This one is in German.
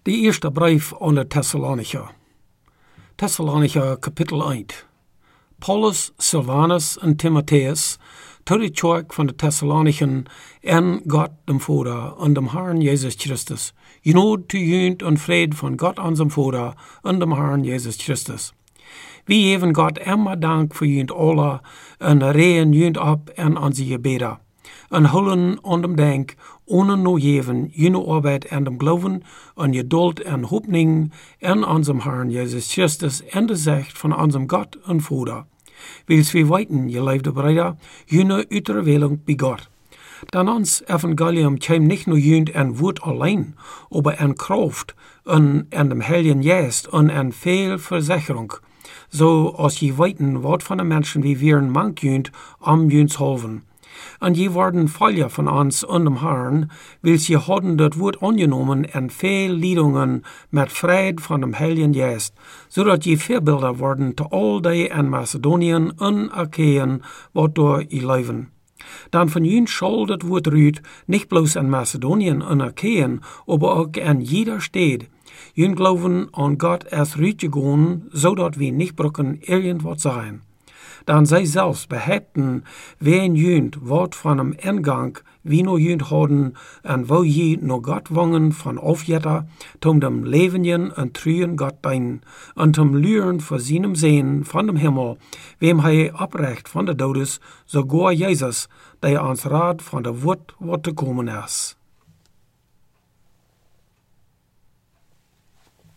De eerste brief aan de Thessalonicher. Thessalonicher Kapitel 1. Paulus, Silvanus en Timotheus, tot de kerk van de Thessalonichen en God dem Vader en dem Herrn Jesus Christus. Genod zu junt en vrede van God unserem Vader en dem Herrn Jesus Christus. Wir geven God immer Dank für junt alle en reden junt ab en onze gebeden. En hullen aan dem Dank, ohne no geven, jene Arbeit en dem Glauben, en Geduld en Hoffnung en unserem Herrn Jesus Christus en de Zicht van unserem Gott en Vader. Wils wir weiten, geliefde Brüder, jene Uiterwählung bei Gott. Dan ons Evangelium käm nicht nur jünd en Wort allein, aber en Kraft en dem Heiligen Geist en en veel Versicherung. So als je weiten, wat van de mensen wie wir mank jünd am jünds halven. En je worden volja van ons en dem Herrn, wils je hadden dat woord angenommen en veel liedungen met vrede van dem Heiligen Geist, zodat je voorbeelden worden te al die en Macedoniën en Achaeën, wat door je leven. Dan van jullie zal dat woord ruut, niet bloos in Macedoniën en Achaeën, aber ook in jeder stad. Jullie geloven aan God als ruut gegaan, zodat we niet brokken irgendwat zijn. Dan zij zelfs behaupten, wen jünd wat van hem ingang wie no jünd hadden, en wo je no God wangen van afjetter, tom dem levenjen en truien God dein, en tom luren voor zinem zeen van dem Himmel, wem hij oprecht van de dodes, sogar Jesus, die ons raad van de woord wat te komen is.